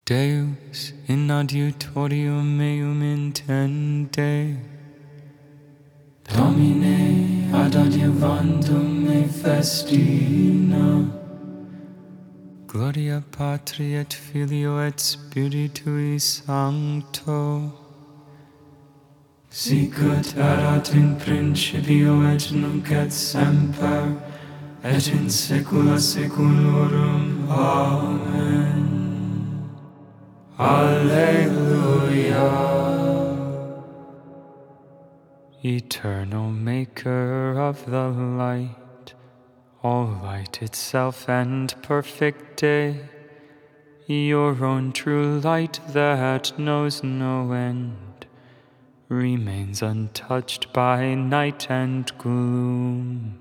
Deus in adiutorium meum intende, Domine ad adiuvandum me festina, Gloria Patri et Filio et Spiritui Sancto, sicut erat in principio et nunc et semper, et in saecula saeculorum. Amen. Alleluia. Eternal Maker of the light, all light itself and perfect day, your own true light that knows no end, remains untouched by night and gloom.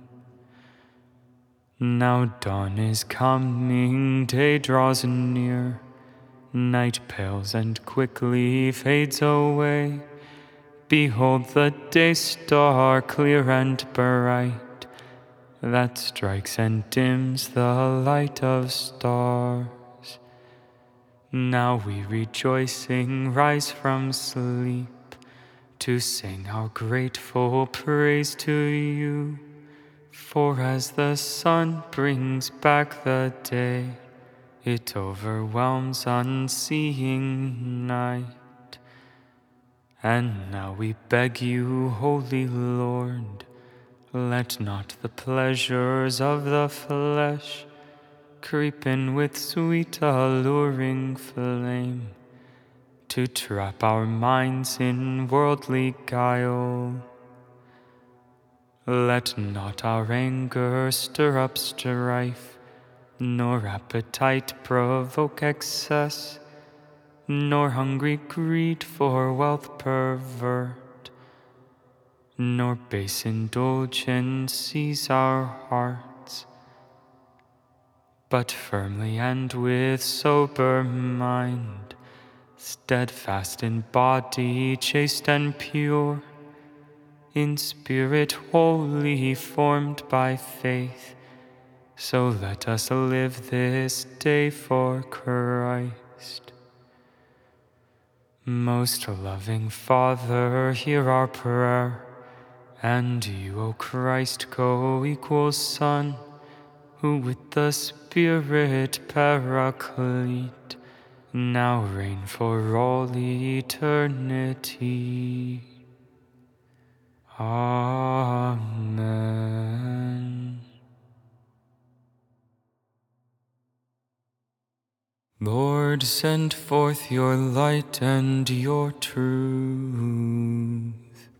Now dawn is coming, day draws near, night pales and quickly fades away. Behold the day star clear and bright, that strikes and dims the light of stars. Now we rejoicing rise from sleep, to sing our grateful praise to you. For as the sun brings back the day, it overwhelms unseeing night. And now we beg you, Holy Lord, let not the pleasures of the flesh creep in with sweet alluring flame, to trap our minds in worldly guile. Let not our anger stir up strife, nor appetite provoke excess, nor hungry greed for wealth pervert, nor base indulgence seize our hearts, but firmly and with sober mind, steadfast in body, chaste and pure, in spirit wholly formed by faith, so let us live this day for Christ. Most loving Father, hear our prayer, and you, O Christ, co-equal Son, who with the Spirit Paraclete now reign for all eternity. Amen. Lord, send forth your light and your truth.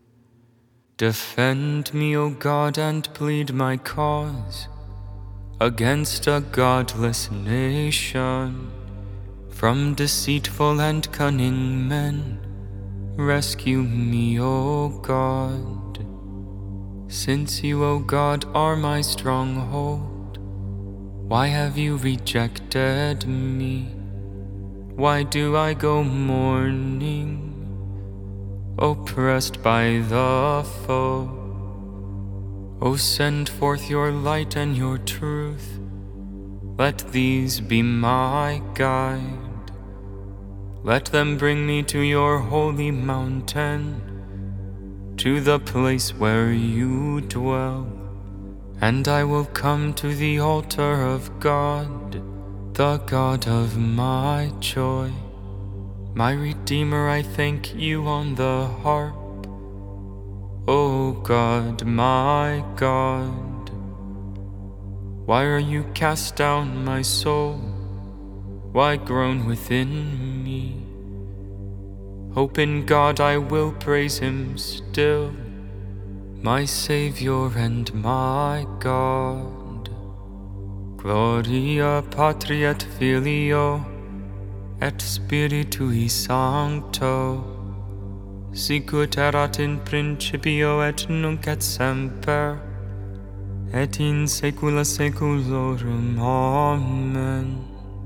Defend me, O God, and plead my cause against a godless nation. From deceitful and cunning men, rescue me, O God. Since you, O God, are my stronghold, why have you rejected me? Why do I go mourning, oppressed by the foe? O send forth your light and your truth. Let these be my guide. Let them bring me to your holy mountain, to the place where you dwell. And I will come to the altar of God, the God of my joy. My Redeemer, I thank you on the harp. O God, my God, why are you cast down, my soul? Why groan within me? Hope in God, I will praise him still, my Savior and my God. Gloria Patri et Filio et Spiritui Sancto, sicut erat in principio et nunc et semper, et in saecula saeculorum. Amen.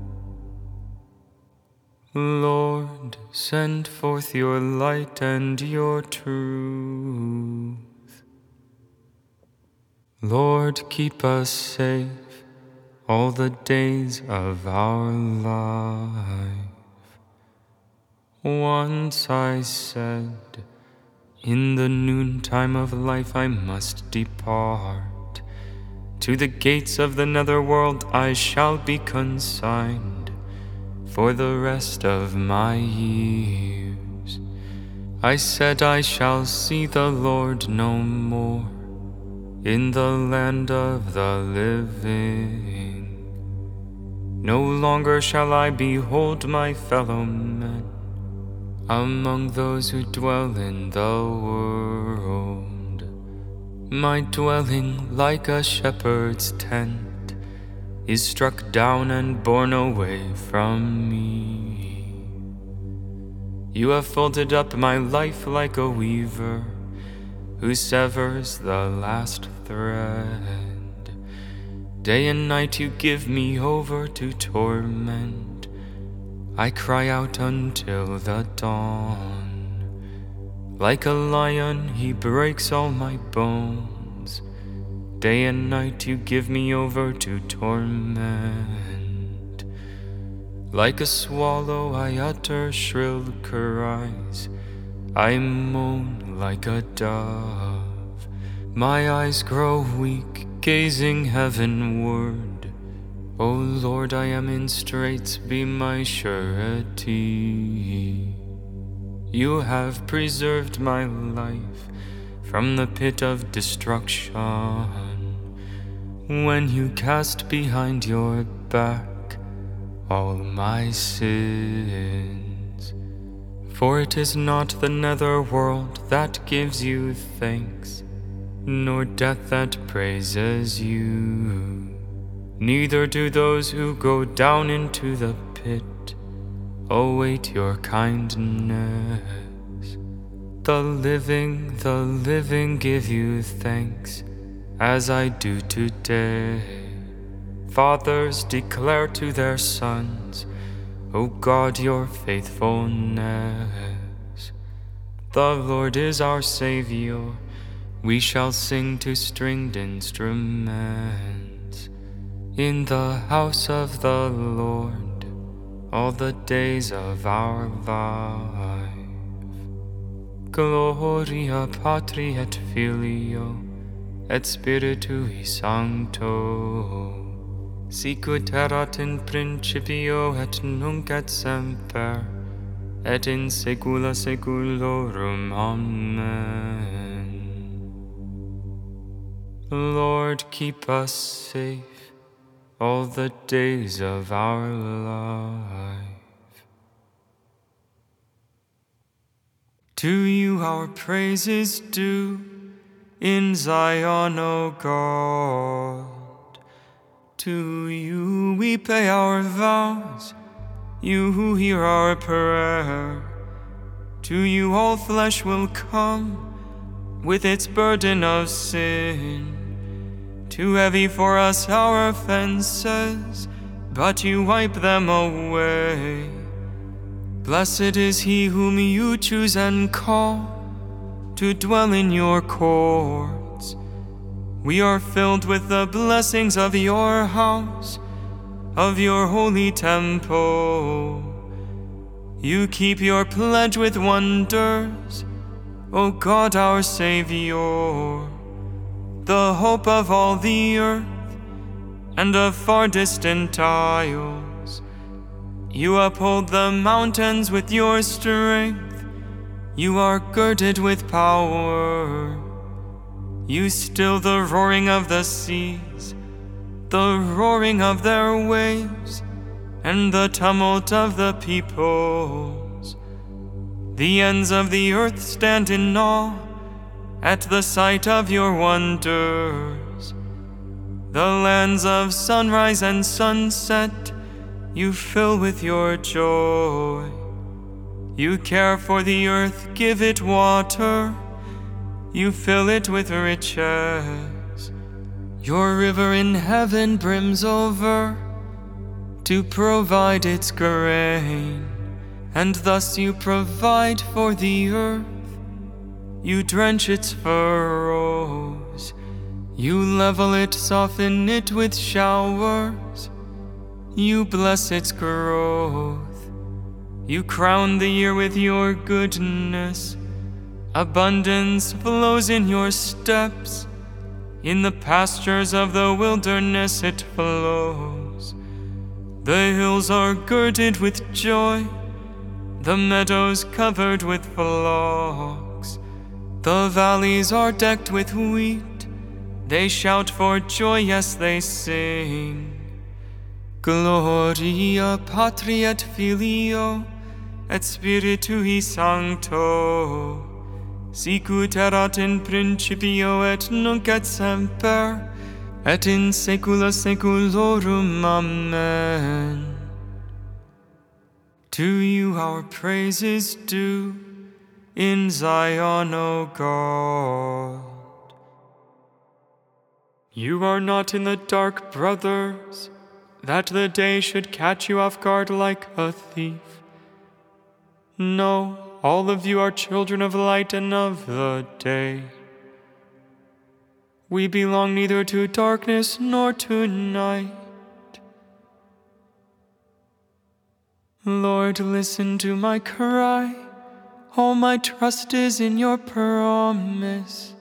Lord, send forth your light and your truth. Lord, keep us safe all the days of our life. Once I said, in the noontime of life I must depart. To the gates of the netherworld I shall be consigned for the rest of my years. I said I shall see the Lord no more in the land of the living. No longer shall I behold my fellow men among those who dwell in the world. My dwelling, like a shepherd's tent, is struck down and borne away from me. You have folded up my life like a weaver who severs the last thread. Day and night you give me over to torment. I cry out until the dawn. Like a lion he breaks all my bones. Day and night you give me over to torment. Like a swallow I utter shrill cries. I moan like a dove. My eyes grow weak, gazing heavenward. O Lord, I am in straits, be my surety. You have preserved my life from the pit of destruction. When you cast behind your back all my sins. For it is not the netherworld that gives you thanks, nor death that praises you. Neither do those who go down into the pit await your kindness. The living give you thanks, as I do today. Fathers declare to their sons, O God, your faithfulness. The Lord is our Savior. We shall sing to stringed instruments in the house of the Lord all the days of our life. Gloria Patri et Filio et Spiritui Sancto, sicut erat in principio et nunc et semper, et in saecula saeculorum. Amen. Lord, keep us safe all the days of our life. To you our praise is due in Zion, O God. To you we pay our vows, you who hear our prayer. To you all flesh will come with its burden of sin. Too heavy for us our offenses, but you wipe them away. Blessed is he whom you choose and call to dwell in your courts. We are filled with the blessings of your house, of your holy temple. You keep your pledge with wonders, O God our Savior, the hope of all the earth and of far distant isles. You uphold the mountains with your strength. You are girded with power. You still the roaring of the seas, the roaring of their waves, and the tumult of the peoples. The ends of the earth stand in awe at the sight of your wonders. The lands of sunrise and sunset you fill with your joy. You care for the earth, give it water. You fill it with riches. Your river in heaven brims over to provide its grain, and thus you provide for the earth. You drench its furrows. You level it, soften it with showers. You bless its growth. You crown the year with your goodness. Abundance flows in your steps. In the pastures of the wilderness it flows. The hills are girded with joy, the meadows covered with flocks. The valleys are decked with wheat. They shout for joy, yes, they sing. Gloria Patri et Filio et Spiritui Sancto, sicut erat in principio et nunc et semper, et in saecula saeculorum. Amen. To you our praise is due, in Zion, O God. You are not in the dark, brothers, that the day should catch you off guard like a thief. No, all of you are children of light and of the day. We belong neither to darkness nor to night. Lord, listen to my cry. All my trust is in your promise.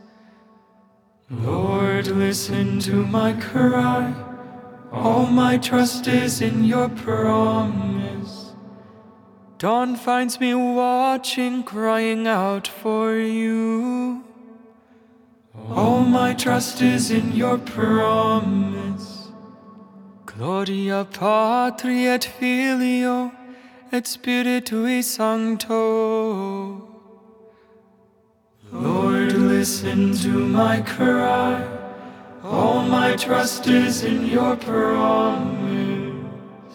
Lord, listen to my cry. All my trust is in your promise. Dawn finds me watching, crying out for you. All my trust is in your promise. Gloria Patri et Filio et Spiritui Sancto. Lord, listen to my cry. All my trust is in your promise.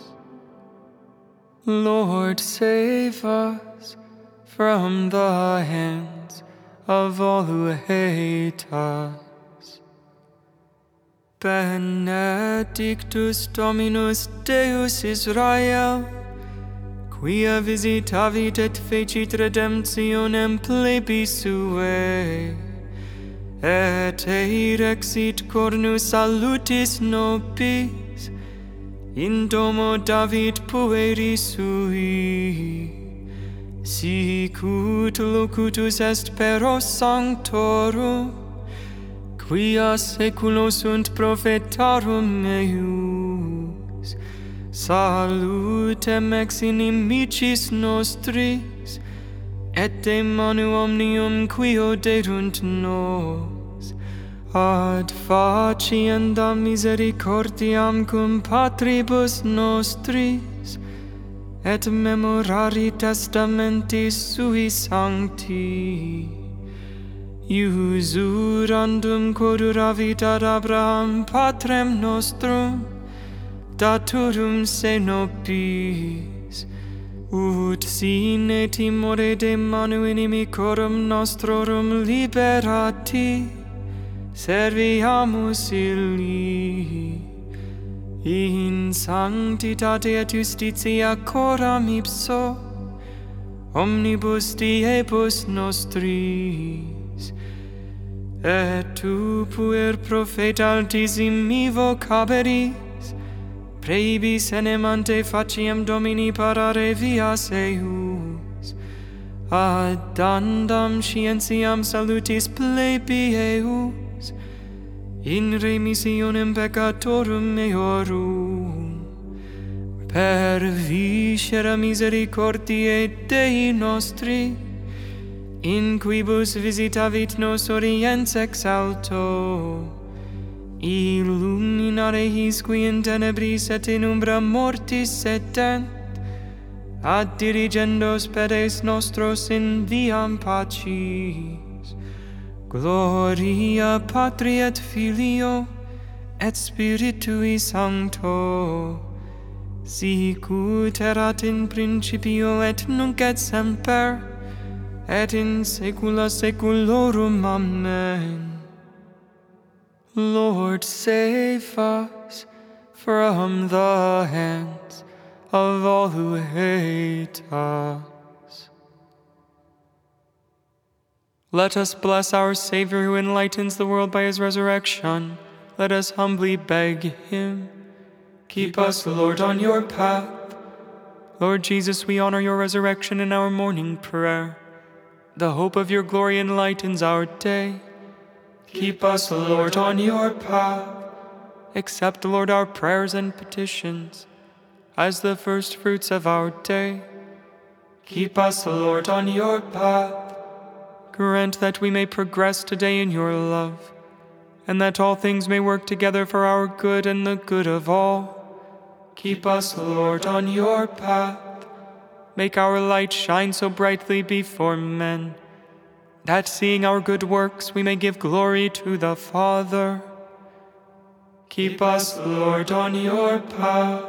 Lord, save us from the hands of all who hate us. Benedictus Dominus Deus Israel, quia visitavit et fecit redemptionem plebis suae, et erexit cornus salutis nobis in domo David pueri sui, sicut locutus est pero sanctorum, quia saeculo sunt prophetarum eius, salutem ex inimicis nostris, et de manu omnium quio derunt nos, ad faciendam misericordiam cum patribus nostris, et memorari testamentis sui sancti, usurandum corruravit ad Abraham patrem nostrum, daturum se nobis, ut sine timore de manu inimicorum nostrorum liberati, serviamus illi, in sanctitate et justitia coram ipso, omnibus diebus nostris, et tu puer prophet altissimi vocaberis, praebis enem ante faciem Domini parare vias eius, addandam scientiam salutis plebi eius, in remissionem peccatorum eorum, per viscera misericordiae Dei nostri, in quibus visitavit nos oriens ex alto, illuminare his qui in tenebris et in umbra mortis sedent, ad dirigendos pedes nostros in viam pacis. Gloria Patri et Filio et Spiritui Sancto, sicut erat in principio et nunc et semper, et in saecula saeculorum. Amen. Lord, save us from the hands of all who hate us. Let us bless our Savior who enlightens the world by his resurrection. Let us humbly beg him. Keep us, Lord, on your path. Lord Jesus, we honor your resurrection in our morning prayer. The hope of your glory enlightens our day. Keep us, Lord, on your path. Accept, Lord, our prayers and petitions as the first fruits of our day. Keep us, Lord, on your path. Grant that we may progress today in your love, and that all things may work together for our good and the good of all. Keep us, Lord, on your path. Make our light shine so brightly before men, that seeing our good works we may give glory to the Father. Keep us, Lord, on your path.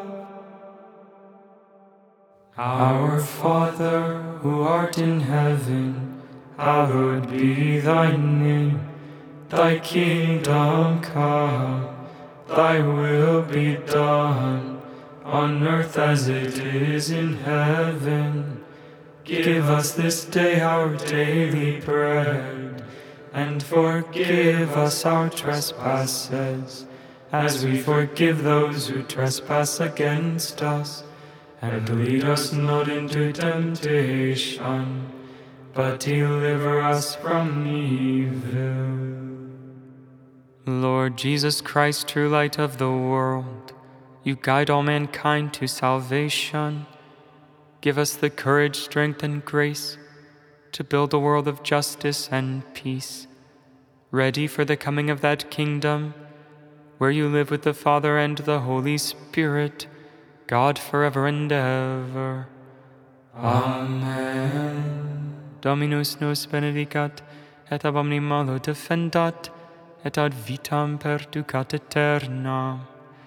Our Father, who art in heaven, hallowed be thy name. Thy kingdom come, thy will be done, on earth as it is in heaven. Give us this day our daily bread, and forgive us our trespasses, as we forgive those who trespass against us. And lead us not into temptation, but deliver us from evil. Lord Jesus Christ, true light of the world, you guide all mankind to salvation. Give us the courage, strength, and grace to build a world of justice and peace, ready for the coming of that kingdom where you live with the Father and the Holy Spirit, God forever and ever. Amen. Dominus nos benedicat, et ab omni malo defendat, et ad vitam perducat aeternam.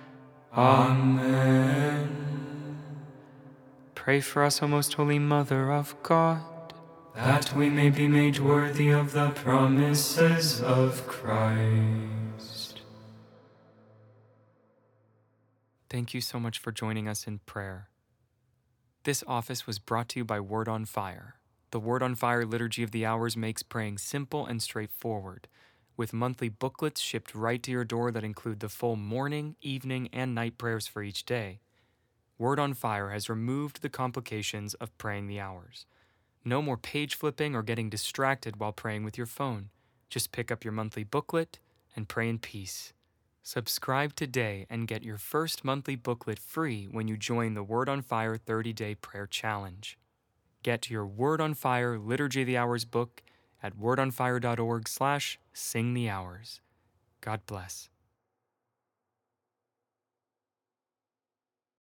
Amen. Pray for us, O most holy Mother of God, that we may be made worthy of the promises of Christ. Thank you so much for joining us in prayer. This office was brought to you by Word on Fire. The Word on Fire Liturgy of the Hours makes praying simple and straightforward, with monthly booklets shipped right to your door that include the full morning, evening, and night prayers for each day. Word on Fire has removed the complications of praying the hours. No more page flipping or getting distracted while praying with your phone. Just pick up your monthly booklet and pray in peace. Subscribe today and get your first monthly booklet free when you join the Word on Fire 30-Day Prayer Challenge. Get your Word on Fire Liturgy of the Hours book at wordonfire.org/singthehours. God bless.